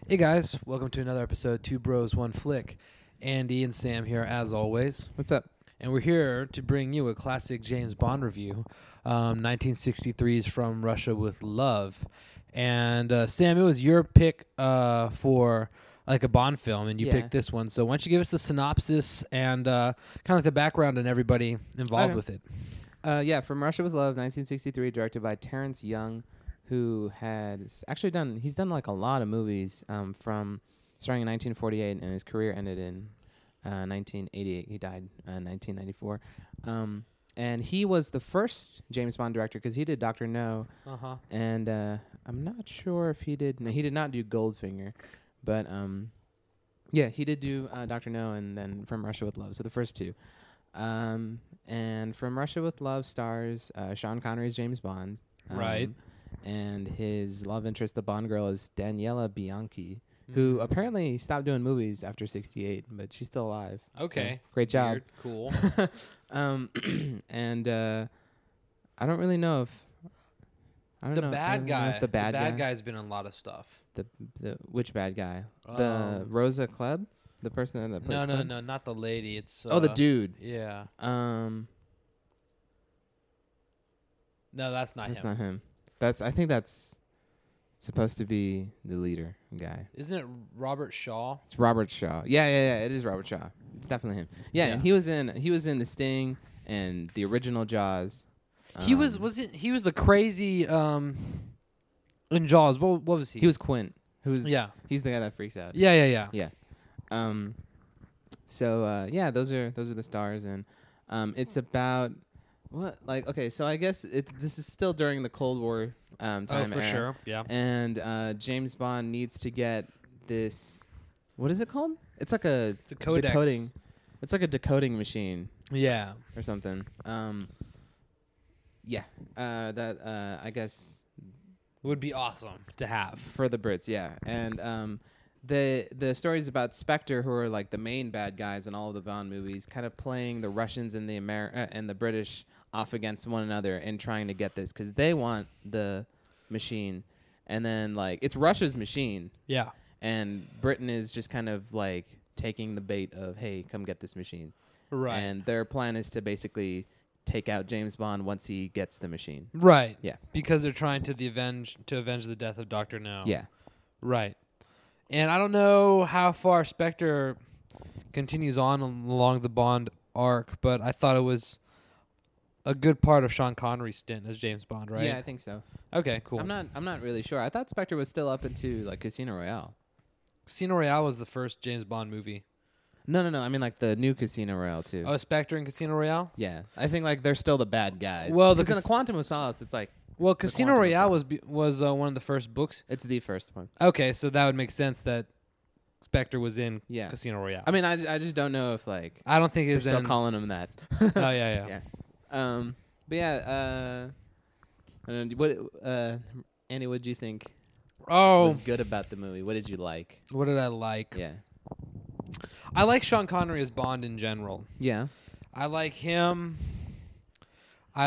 Hey guys, welcome to another episode, Two Bros, One Flick. Andy and Sam here as always. What's up? And we're here to bring you a classic James Bond review, 1963's From Russia with Love. And Sam, it was your pick for like a Bond film, and you picked this one. So why don't you give us the synopsis and kind of like the background and everybody involved with it. From Russia with Love, 1963, directed by Terrence Young, who had actually done like a lot of movies from starting in 1948, and his career ended in 1988. He died in 1994. And he was the first James Bond director because he did Dr. No. And I'm not sure if he did. No, he did not do Goldfinger. But he did do Dr. No and then From Russia with Love. So the first two. And From Russia with Love stars Sean Connery as James Bond. Right. And his love interest, the Bond girl, is Daniela Bianchi, who apparently stopped doing movies after 68, but she's still alive. Okay. So, great job. Weird. Cool. And I don't really know if... The bad guy. The bad guy's been in a lot of stuff. The which bad guy? The Rosa Klebb? The person that played Klebb? No, not the lady. It's the dude. Yeah. No, that's not him. That's not him. I think that's supposed to be the leader guy. Isn't it Robert Shaw? It's Robert Shaw. Yeah. It is Robert Shaw. It's definitely him. Yeah, and he was in The Sting and the original Jaws. He was the crazy in Jaws. What was he? He was Quint. He's the guy that freaks out. Yeah. Yeah. Those are the stars, and it's about what, like, okay, so I guess this is still during the Cold War time. Oh, for era. sure. Yeah. And James Bond needs to get this. What is it called? It's like it's a codex. decoding. It's like a decoding machine. Yeah. Or something. That I guess would be awesome to have for the Brits. Yeah, and the stories about Spectre, who are like the main bad guys in all of the Bond movies, kind of playing the Russians and the British off against one another and trying to get this because they want the machine, and then like it's Russia's machine. Yeah, and Britain is just kind of like taking the bait of, hey, come get this machine. Right. And their plan is to basically take out James Bond once he gets the machine. Right. Yeah. Because they're trying to avenge the death of Dr. No. Yeah. Right. And I don't know how far Spectre continues on along the Bond arc, but I thought it was a good part of Sean Connery's stint as James Bond, right? Yeah, I think so. Okay, cool. I'm not really sure. I thought Spectre was still up into like Casino Royale. Casino Royale was the first James Bond movie. No. I mean like the new Casino Royale too. Oh, Spectre and Casino Royale? Yeah. I think like they're still the bad guys. Well, because in the Quantum of Solace, it's like... Well, Casino Royale was one of the first books. It's the first one. Okay, so that would make sense that Spectre was in Casino Royale. I mean, I just don't know if like... I don't think they're still calling him that. Oh, yeah. But yeah, Andy, what did you think was good about the movie? What did you like? What did I like? Yeah. I like Sean Connery as Bond in general. Yeah. I like him. I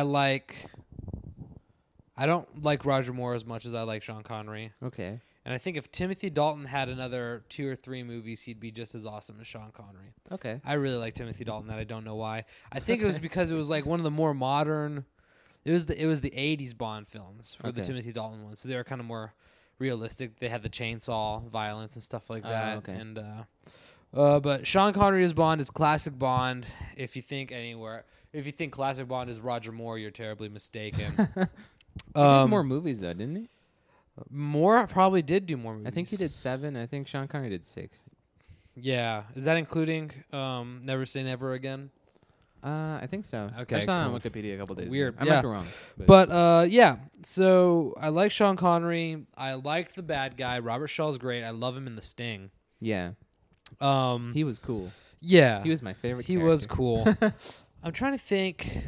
don't like Roger Moore as much as I like Sean Connery. Okay. And I think if Timothy Dalton had another 2 or 3 movies, he'd be just as awesome as Sean Connery. Okay. I really like Timothy Dalton. That I don't know why. I think it was because it was like one of the more modern. It was the 80s Bond films were the Timothy Dalton ones, so they were kind of more realistic. They had the chainsaw violence and stuff like that. Okay. And but Sean Connery as Bond is classic Bond. If you think classic Bond is Roger Moore, you're terribly mistaken. He did more movies though, didn't he? Moore probably did do more movies. I think he did 7. I think Sean Connery did 6. Yeah. Is that including Never Say Never Again? I think so. Okay, I saw it cool. on Wikipedia a couple days Weird. ago. I might be wrong. But yeah. So I like Sean Connery. I liked the bad guy. Robert Shaw's great. I love him in The Sting. Yeah. He was cool. Yeah. He was my favorite He character. was cool. I'm trying to think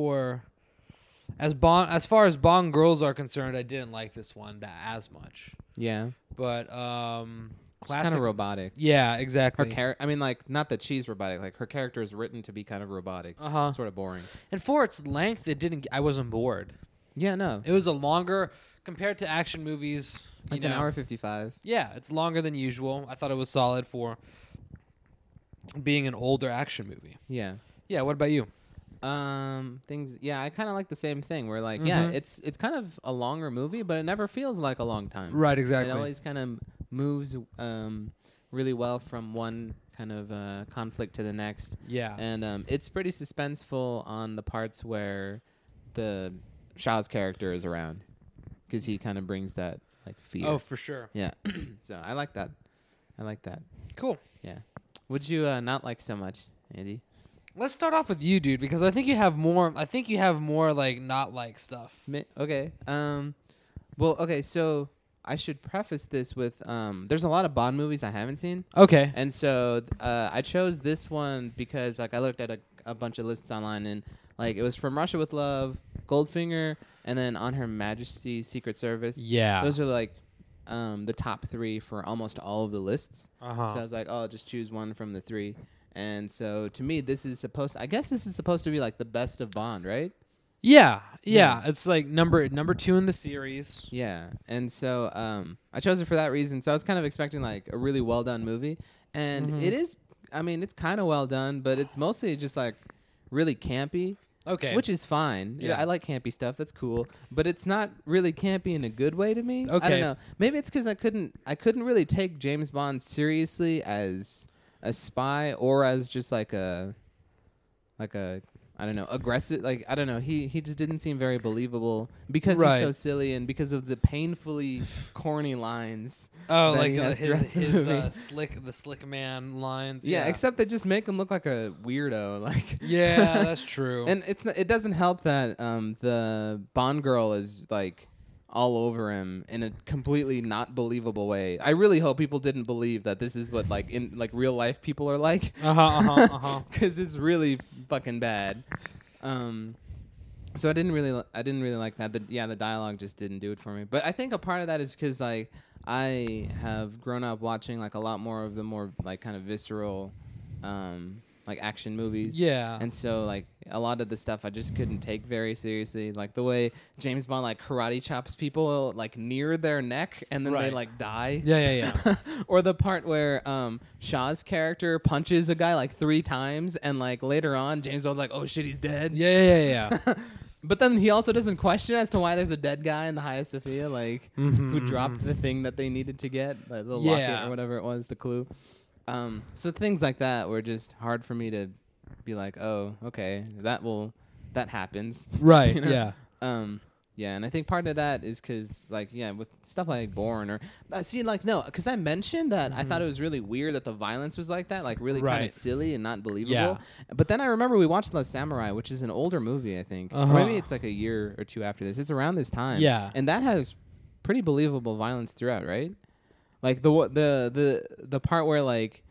as far as Bond girls are concerned, I didn't like this one as much. Yeah. But classic, kind of robotic. Yeah, exactly. I mean, like, not that she's robotic. Like, her character is written to be kind of robotic. Uh-huh. Sort of boring. And for its length, I wasn't bored. Yeah, no. It was a longer compared to action movies, It's an hour 55. Yeah, it's longer than usual. I thought it was solid for being an older action movie. Yeah. Yeah, what about you? Things. Yeah, I kind of like the same thing. Where like, yeah, Mhm. it's kind of a longer movie, but it never feels like a long time. Right, It exactly. always kind of moves really well from one kind of conflict to the next, Yeah. and it's pretty suspenseful on the parts where the Shaw's character is around, because he kind of brings that like fear. Oh, for sure. Yeah. So I like that. I like that. Cool. Yeah. Would you not like so much, Andy? Let's start off with you, dude, because I think you have more. I think you have more like not like stuff. Okay. Well, okay. So I should preface this with there's a lot of Bond movies I haven't seen, Okay. and so I chose this one because like I looked at a bunch of lists online, and like it was From Russia with Love, Goldfinger, and then On Her Majesty's Secret Service. Yeah. Those are like the top 3 for almost all of the lists. Uh-huh. So I was like, oh, I'll just choose one from the 3. And so to me, this is supposed to be like the best of Bond, right? Yeah. Yeah. It's like number 2 in the series. Yeah. And so I chose it for that reason. So I was kind of expecting like a really well done movie. And it is, I mean, it's kind of well done, but it's mostly just like really campy. Okay. Which is fine. Yeah. Yeah, I like campy stuff. That's cool. But it's not really campy in a good way to me. I Okay. don't know. Maybe it's because I couldn't really take James Bond seriously as a spy or as just like a I don't know, aggressive. Like I don't know. He just didn't seem very believable because Right. he's so silly and because of the painfully corny lines. Oh, that like he has throughout the movie. the slick man lines. Yeah, except they just make him look like a weirdo. Like Yeah, that's true. And it doesn't help that the Bond girl is like all over him in a completely not believable way. I really hope people didn't believe that this is what like in like real life people are like, because it's really fucking bad. So I didn't really like that. The dialogue just didn't do it for me. But I think a part of that is because like I have grown up watching like a lot more of the more like kind of visceral like action movies. Yeah. And so like a lot of the stuff I just couldn't take very seriously. Like the way James Bond like karate chops people like near their neck and then they Right. like die. Yeah. Or the part where Shaw's character punches a guy like 3 times and like later on James Bond's like, oh shit, he's dead. Yeah. But then he also doesn't question as to why there's a dead guy in the Hagia Sophia, like who dropped the thing that they needed to get, like the locket Yeah. or whatever it was, the clue. So things like that were just hard for me to be like, oh, okay, that happens. Right. You know? Yeah. Yeah, and I think part of that is because, like, yeah, with stuff like Bourne or see, like, no, because I mentioned that I thought it was really weird that the violence was like that, like really kind Right. of silly and not believable. Yeah. But then I remember we watched The Samurai, which is an older movie, I think. Or maybe it's like a year or 2 after this. It's around this time. Yeah. And that has pretty believable violence throughout, right? Like the part where like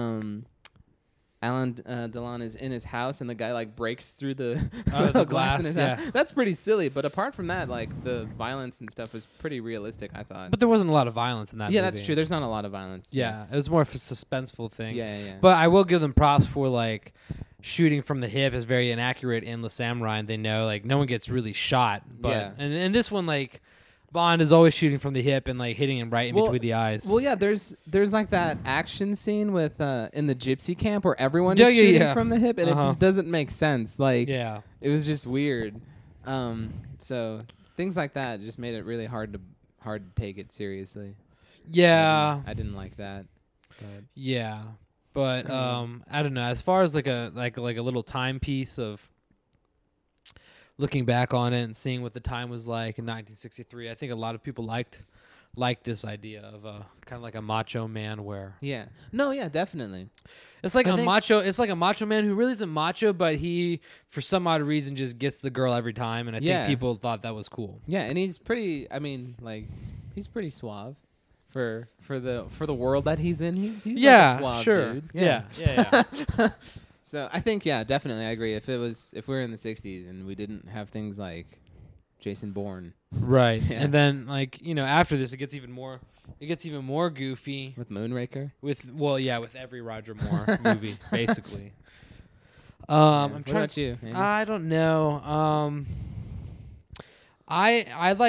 Alan Delon is in his house and the guy like breaks through the, the glass in glass, his house. That's pretty silly. But apart from that, like the violence and stuff was pretty realistic, I thought. But there wasn't a lot of violence in that yeah, movie. that's true. There's not a lot of violence. Yeah, it was more of a suspenseful thing. Yeah. But I will give them props for like shooting from the hip is very inaccurate in The Samurai, and they know like no one gets really shot. But Yeah. and this one like Bond is always shooting from the hip and like hitting him right in between the eyes. Well, yeah, there's like that action scene with in the gypsy camp where everyone is shooting from the hip, and it just doesn't make sense. Like, yeah. it was just weird. So things like that just made it really hard to take it seriously. Yeah. I didn't like that. But Yeah. But I don't know. As far as like a little timepiece of looking back on it and seeing what the time was like in 1963, I think a lot of people liked this idea of kind of like a macho man where yeah, no, yeah, definitely. it's like it's like a macho man who really isn't macho, but he for some odd reason just gets the girl every time, and I think people thought that was cool. Yeah, and he's pretty. I mean, like he's pretty suave for the world that he's in. He's like a suave dude. Yeah. So I think definitely I agree. If we're in the 60s and we didn't have things like Jason Bourne, Right. Yeah. And then like, after this it gets even more goofy with Moonraker. with every Roger Moore movie basically. I'm I'm what trying about you? Andy? I don't know. I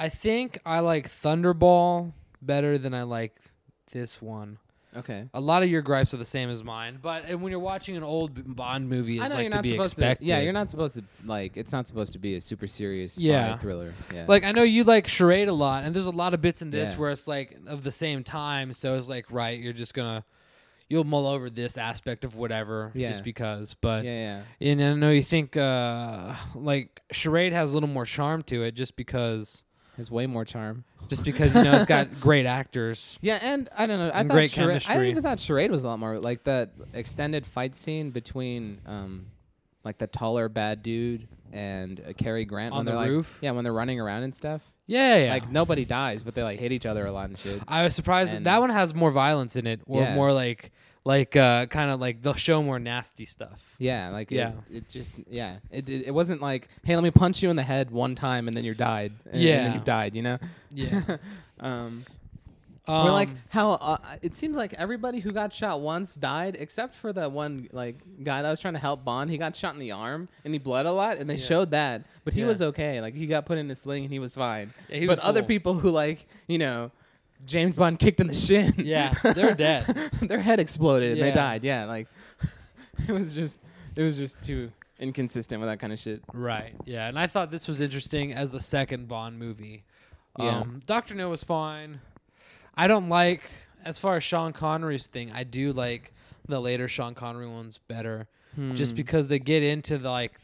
I think I like Thunderball better than I like this one. Okay. A lot of your gripes are the same as mine, but when you're watching an old Bond movie, I it's know like you're to not be supposed expected. to. Yeah, you're not supposed to like. It's not supposed to be a super serious spy Yeah. thriller. Yeah. Like, I know you like Charade a lot, and there's a lot of bits in this Yeah. where it's like of the same time, so it's like, right, you're just gonna, you'll mull over this aspect of whatever Yeah. just because. But yeah. and I know you think like Charade has a little more charm to it just because Has way more charm. it's got great actors. Yeah, and I don't know. I And thought great Charade, I chemistry. even thought Charade was a lot more like that extended fight scene between like the taller bad dude and Cary Grant On when the they're like, roof? yeah, when they're running around and stuff. Yeah. Like nobody dies, but they like hit each other a lot and shit. I was surprised And- that one has more violence in it, or Yeah. more like kind of like they'll show more nasty stuff. Yeah, like Yeah. it just it wasn't like, hey, let me punch you in the head one time and then you're died. And Yeah. then you've died, you know. Yeah. Or like how it seems like everybody who got shot once died except for the one like guy that was trying to help Bond. He got shot in the arm and he bled a lot, and they Yeah. showed that, but he Yeah. was okay. Like he got put in a sling and he was fine. Yeah, he but was other cool. people who like James Bond kicked in the shin. Yeah, they're dead. Their head exploded and they Yeah. died. Yeah, like it was just too inconsistent with that kind of shit. Right. Yeah, and I thought this was interesting as the second Bond movie. Yeah. Dr. No was fine. I don't like, as far as Sean Connery's thing, I do like the later Sean Connery ones better, just because they get into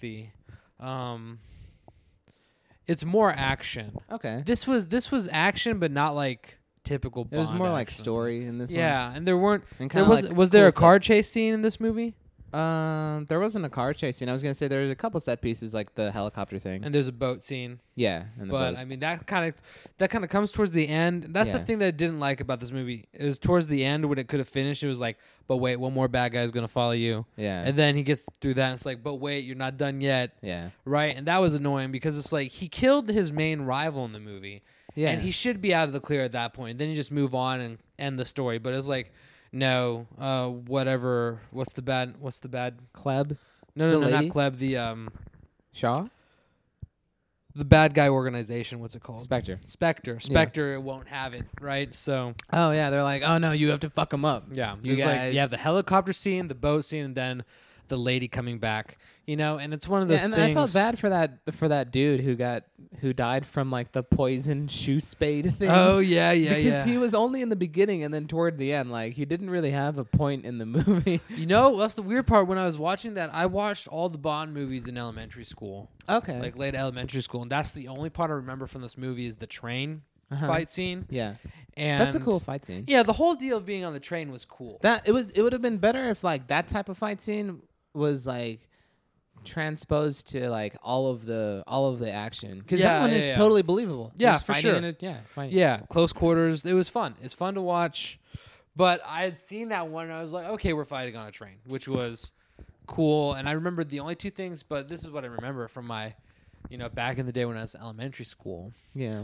it's more action. Okay. This was action, but not like typical Bond. It was more like action. story in this one. Yeah, and there weren't. And There kinda was there cool a car chase scene in this movie? There wasn't a car chase scene. I was gonna say there was a couple set pieces like the helicopter thing. And there's a boat scene. Yeah, and the But boat. I mean that kind of comes towards the end. That's the Yeah. thing that I didn't like about this movie. It was towards the end when it could have finished. It was like, but wait, one more bad guy is gonna follow you. Yeah, And then he gets through that, and it's like, but wait, you're not done yet, yeah, right? And that was annoying because it's like he killed his main rival in the movie, yeah. and he should be out of the clear at that point. Then you just move on and end the story. But it's like, no, whatever. What's the bad? Kleb No, The not lady? Kleb. Shaw The bad guy organization. What's it called? Spectre. Spectre won't have it, right? So Oh yeah, they're like, oh no, you have to fuck him up. yeah, You there's like guys- the helicopter scene, the boat scene, and then the lady coming back. And it's one of those Yeah, and things. I felt bad for that dude who died from like the poison shoe spade thing. Oh yeah, because he was only in the beginning and then toward the end, like he didn't really have a point in the movie. That's the weird part. When I was watching that, I watched all the Bond movies in elementary school, Okay, like late elementary school, and that's the only part I remember from this movie is the train Uh-huh. fight scene. yeah, And that's a cool fight scene. Yeah, the whole deal of being on the train was cool. It would have been better if like that type of fight scene was like transposed to like all of the action, because Yeah, that one yeah, is yeah. totally believable. Yeah, Just for fighting sure. in fighting. Yeah, close quarters. It was fun. It's fun to watch. But I had seen that one, and I was like, okay, we're fighting on a train, which was cool. And I remembered the only two things, but this is what I remember from my, back in the day when I was in elementary school. Yeah.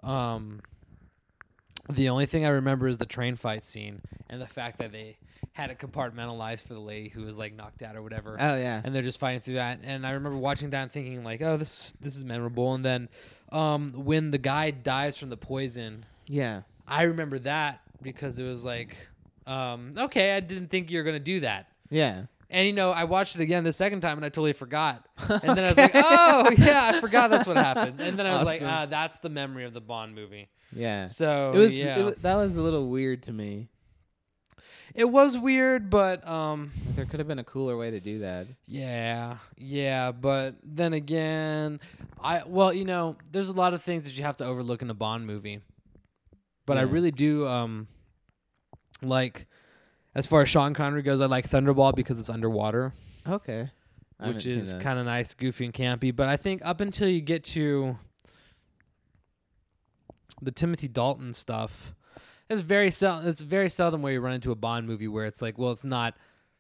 The only thing I remember is the train fight scene and the fact that they had it compartmentalized for the lady who was like knocked out or whatever. Oh yeah. And they're just fighting through that. And I remember watching that and thinking like, oh, this is memorable. And then when the guy dies from the poison, Yeah. I remember that because it was like, okay, I didn't think you were going to do that. Yeah. And, I watched it again the second time and I totally forgot. And then I was like, oh, yeah, I forgot that's what happens. And then I was like, Awesome. that's the memory of the Bond movie. Yeah. So It was, yeah. that was a little weird to me. It was weird, but There could have been a cooler way to do that. yeah. But then again, there's a lot of things that you have to overlook in a Bond movie. But I Yeah. really do like, as far as Sean Connery goes, I like Thunderball because it's underwater, Okay. I which haven't seen is that. kind of nice, goofy, and campy. But I think up until you get to the Timothy Dalton stuff, it's very seldom where you run into a Bond movie where it's like, well, it's not,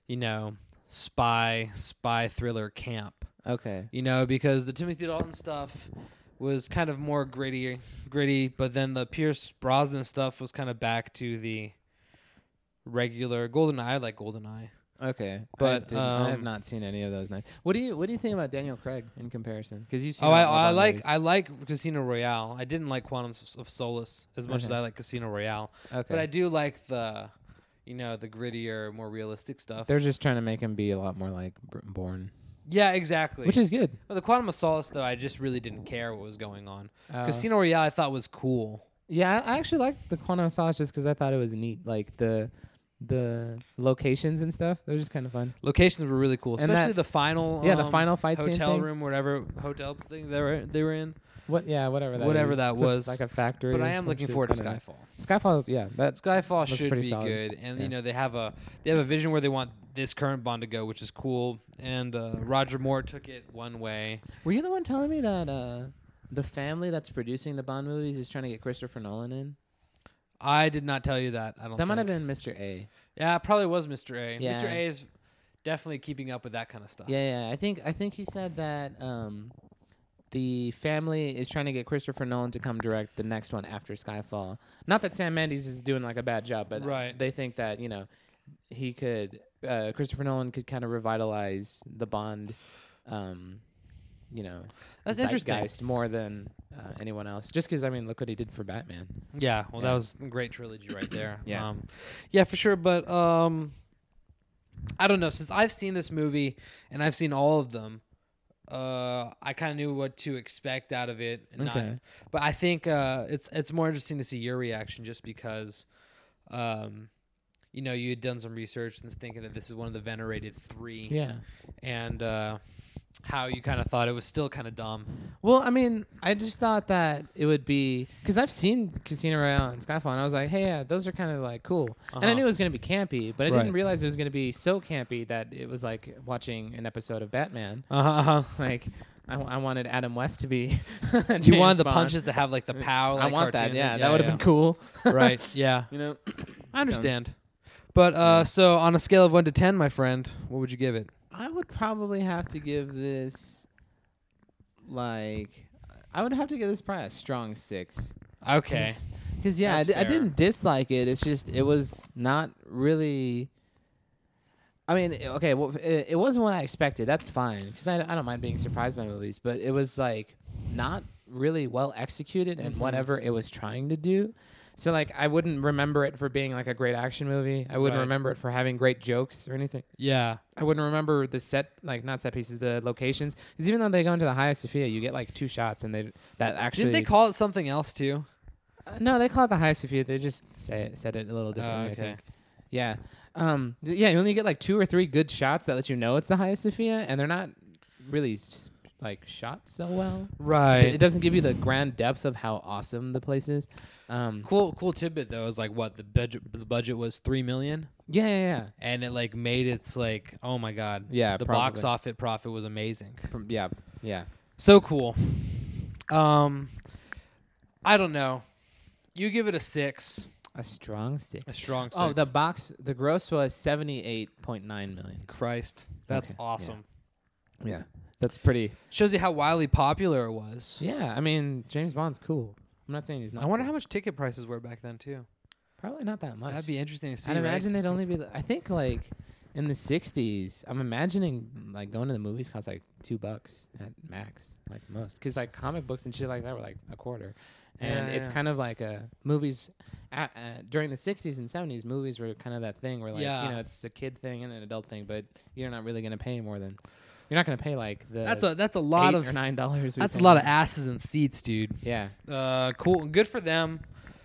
spy thriller camp. Okay. Because the Timothy Dalton stuff was kind of more gritty, but then the Pierce Brosnan stuff was kind of back to the regular GoldenEye. I like GoldenEye. Okay, But, I have not seen any of those. What do you think about Daniel Craig in comparison? Because you've seen. Oh, all I Bond like movies. Casino Royale. I didn't like Quantum of Solace as much as Okay. I like Casino Royale, Okay, but I do like the, the grittier, more realistic stuff. they're just trying to make him be a lot more like Bourne, Yeah, exactly. which is good. Well, the Quantum of Solace, though, I just really didn't care what was going on. Uh, Casino Royale, I thought was cool. Yeah, I actually liked the Quantum of Solace just because I thought it was neat. Like the locations and stuff, they were just kind of fun. Locations were really cool, And especially that- the final. the final fight scene hotel thing. room, whatever hotel thing they were in. Whatever that Whatever is. that It's was. like a factory. But or I am some looking shit. forward to I don't know. Skyfall. Skyfall, yeah, that's Skyfall Looks should pretty be solid. good, and Yeah. they have a vision where they want this current Bond to go, which is cool. And Roger Moore took it one way. Were you the one telling me that the family that's producing the Bond movies is trying to get Christopher Nolan in? I did not tell you that. I don't. That might have think. been Mr. A. Yeah, it probably was Mr. A. Yeah. Mr. A is definitely keeping up with that kind of stuff. Yeah. I think he said that the family is trying to get Christopher Nolan to come direct the next one after Skyfall. Not that Sam Mendes is doing like a bad job, but Right. they think that he could Christopher Nolan could kind of revitalize the Bond. That's interesting. zeitgeist more than anyone else. Just because look what he did for Batman. Yeah, well, Yeah. that was a great trilogy right there. Yeah. Yeah, for sure. But I don't know. Since I've seen this movie and I've seen all of them, I kind of knew what to expect out of it. And Okay. but I think it's more interesting to see your reaction, just because, you had done some research and thinking that this is one of the venerated three. Yeah. And how you kind of thought it was still kind of dumb. Well, I just thought that it would be because I've seen Casino Royale and Skyfall, and I was like, hey, yeah, those are kind of like cool. And I Uh-huh. knew it was going to be campy, but I Right. didn't realize it was going to be so campy that it was like watching an episode of Batman. Like, I wanted Adam West to be. You wanted the Bond. punches to have like the power. I want that. cartoon Yeah, thing. that would have been cool. Right. Yeah. I So- understand. But so on a scale of 1 to 10, my friend, what would you give it? I would probably have to give this probably a strong 6. Okay. Because yeah, That's I fair. didn't dislike it. It's just it was not really. Okay, well, it wasn't what I expected. That's fine because I don't mind being surprised by movies, but it was like not really well executed in Mhm. whatever it was trying to do. So like I wouldn't remember it for being like a great action movie. I wouldn't Right. remember it for having great jokes or anything. Yeah. I wouldn't remember not set pieces, the locations. Because even though they go into the Hagia Sophia, you get like 2 shots, and that actually Didn't they call it something else too? no, they call it the Hagia Sophia. They just said it a little differently. I okay. think. Yeah. Yeah. You only get like 2 or 3 good shots that let you know it's the Hagia Sophia, and they're not really like shot so well. Right. It doesn't give you the grand depth of how awesome the place is. Cool tidbit though is like what the budget was $3 million, Yeah. and it like made its like, oh my god, Yeah. the box office profit was amazing. Yeah. So cool. I don't know. You give it a 6, A strong 6. a strong 6. Oh, the gross was 78.9 million. Christ, that's Okay, awesome. Yeah. That's pretty. Shows you how wildly popular it was. Yeah. James Bond's cool. I'm not saying he's not. I wonder cool. how much ticket prices were back then too. Probably not that much. That'd be interesting to see. I'd imagine right? they'd only be. I think like in the 60s. I'm imagining like going to the movies cost like $2 at max, like most. Because like comic books and shit like that were like a quarter, and it's Yeah. kind of like movies. During the 60s and 70s, movies were kind of that thing where like Yeah. it's a kid thing and an adult thing, but you're not really gonna pay more than. You're not gonna pay like the. That's a lot $8 of or $9. that's a lot of asses and seats, dude. Yeah. Cool, good for them.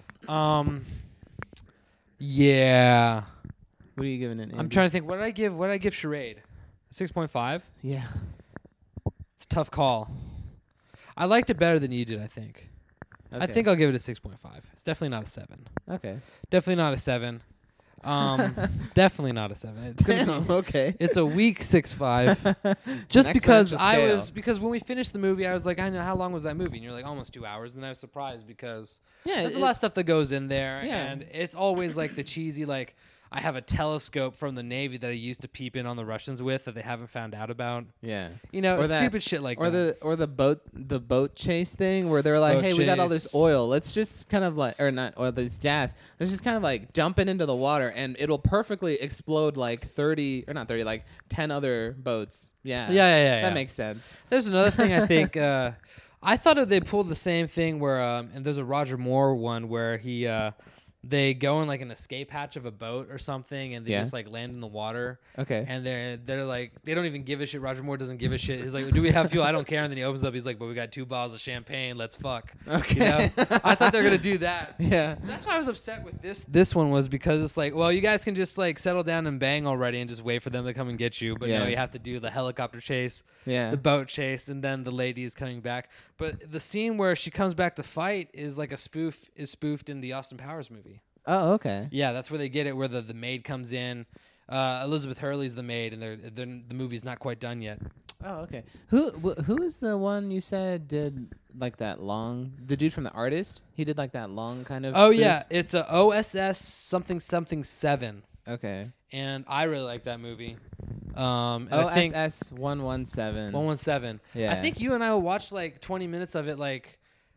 Yeah. What are you giving it? I'm trying to think. What did I give Charade? 6.5. Yeah. It's a tough call. I liked it better than you did. I think. I Okay. think I'll give it a 6.5. It's definitely not a 7. Okay. Definitely not a 7. Definitely not a 7. It's gonna be. Okay. It's a weak 6.5. Just An because exponential because when we finished the movie, I was like, I know how long was that movie, and you're like almost 2 hours, and I was surprised because Yeah. there's a lot of stuff that goes in there, Yeah. and it's always like the cheesy like I have a telescope from the Navy that I used to peep in on the Russians with that they haven't found out about. Yeah. You know, Or that- stupid shit like that. Or the boat chase thing where they're like, Boat hey, we got all chase. this oil. Let's just kind of like, or not oil, this gas. Let's just kind of like dump it into the water and it'll perfectly explode like 10 other boats. Yeah. Yeah. That makes sense. There's another thing I think. I thought they pulled the same thing where, and there's a Roger Moore one where they go in like an escape hatch of a boat or something, and they just like land in the water. Okay. And they're like, they don't even give a shit. Roger Moore doesn't give a shit. He's like, do we have fuel? I don't care. And then he opens up. He's like, but we got 2 bottles of champagne. Let's fuck. Okay. You know? I thought they were gonna do that. Yeah. So that's why I was upset with this one was because it's like, well, you guys can just like settle down and bang already and just wait for them to come and get you. But no, Yeah. you have to do the helicopter chase, Yeah. the boat chase, and then the lady is coming back. But the scene where she comes back to fight is like spoofed in the Austin Powers movie. Oh, okay. Yeah, that's where they get it, where the maid comes in. Elizabeth Hurley's the maid, and the movie's not quite done yet. Oh, okay. Who is the one you said did like that long? The dude from The Artist? He did like that long kind of. Oh spoof? yeah, it's a OSS something 7, Okay. and I really like that movie. And I think OSS 117. 117. Yeah. I think you and I will watch like 20 minutes of it like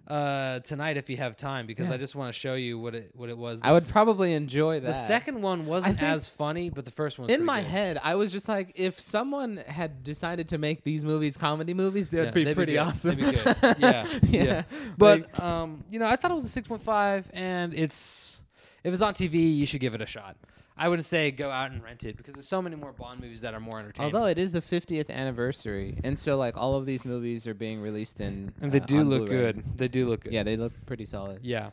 tonight if you have time because Yeah. I just want to show you what it was. I would probably enjoy that. The second one wasn't think- as funny, but the first one. In my head, I was just like, if someone had decided to make these movies comedy movies, they'd Yeah, be they'd be pretty good. awesome. They'd be good. Yeah, yeah. yeah. But you know, I thought it was a 6.5, and if it's on TV, you should give it a shot. I wouldn't say go out and rent it because there's so many more Bond movies that are more entertaining. Although it is the 50th anniversary, and so like all of these movies are being released in, and they do on look Blu-ray. good. They do look good. Yeah, they look pretty solid. Yeah.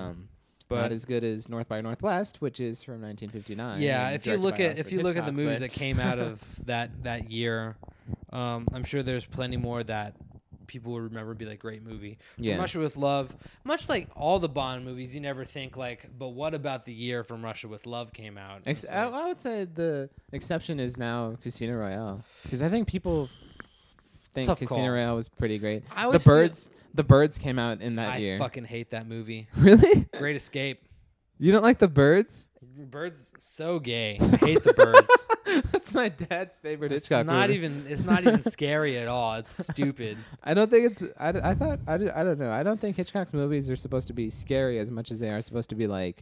But But not as good as North by Northwest, which is from 1959. yeah, and if you directed look by at Alfred the movies Hitchcock, that came out of that year, I'm sure there's plenty more that people will remember and be like great movie. Yeah. From Russia with Love, much like all the Bond movies, you never think like, but what about the year From Russia with Love came out? It's like- I would say the exception is now Casino Royale, because I think people think Tough Casino call. Royale was pretty great. I The always feel- Birds came out in that I year. fucking hate that movie. Really? Great Escape. You don't like The Birds? Birds so gay. I hate the birds. That's my dad's favorite It's Hitchcock not movie. even scary at all. It's stupid. I don't think it's. I don't know. I don't think Hitchcock's movies are supposed to be scary as much as they are supposed to be like.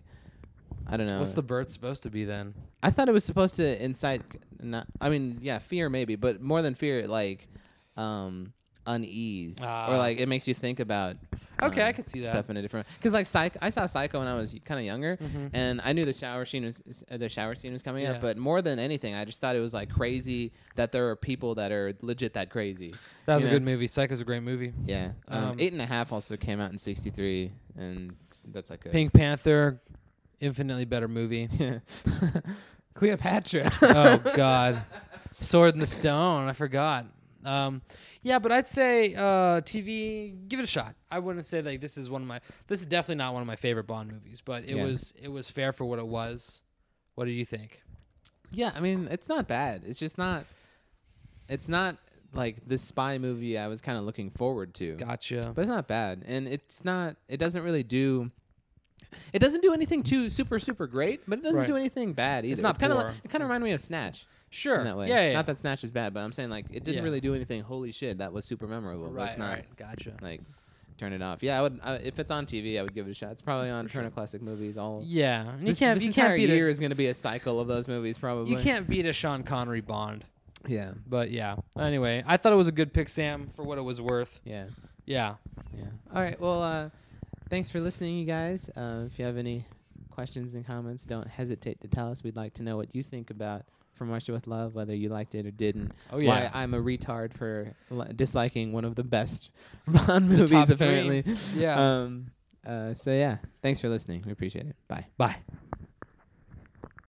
I don't know. What's the bird supposed to be then? I thought it was supposed to incite. Not. I mean, yeah, fear maybe, but more than fear, like, unease or like it makes you think about. Okay, I could see that. Stuff in a different. Because like I saw Psycho when I was kind of younger, Mhm. and I knew the shower scene was coming Yeah. up. But more than anything, I just thought it was like crazy that there are people that are legit that crazy. That was You a know? good movie. Psycho's a great movie. Yeah. 8.5 also came out in '63, and that's like a Pink Panther, infinitely better movie. Cleopatra. Oh God, Sword in the Stone. I forgot. Yeah, but I'd say TV. Give it a shot. I wouldn't say like this is definitely not one of my favorite Bond movies, but it was fair for what it was. What did you think? Yeah, I mean it's not bad. It's just not. It's not like the spy movie I was kind of looking forward to. Gotcha. But it's not bad, and it's not. It doesn't really do. It doesn't do anything too super great, but it doesn't Right. do anything bad either. not kind of poor. like, it kind of reminded me of Snatch. Sure. In that way. Yeah. Not that Snatch is bad, but I'm saying like it didn't Yeah. really do anything. Holy shit, that was super memorable. But it's not Right. Gotcha. like turn it off. Yeah, I would. If it's on TV, I would give it a shot. It's probably on Turner Classic Movies. Yeah. And This you entire can't beat year is going to be a cycle of those movies, probably. You can't beat a Sean Connery Bond. Yeah. But yeah. Anyway, I thought it was a good pick, Sam, for what it was worth. Yeah. Yeah. Yeah. All right. Well, thanks for listening, you guys. If you have any questions and comments, don't hesitate to tell us. We'd like to know what you think about From Russia with Love, whether you liked it or didn't. Oh yeah. Why I'm a retard for disliking one of the best Bond The top movies, three. apparently. Yeah. So yeah, thanks for listening. We appreciate it. Bye. Bye.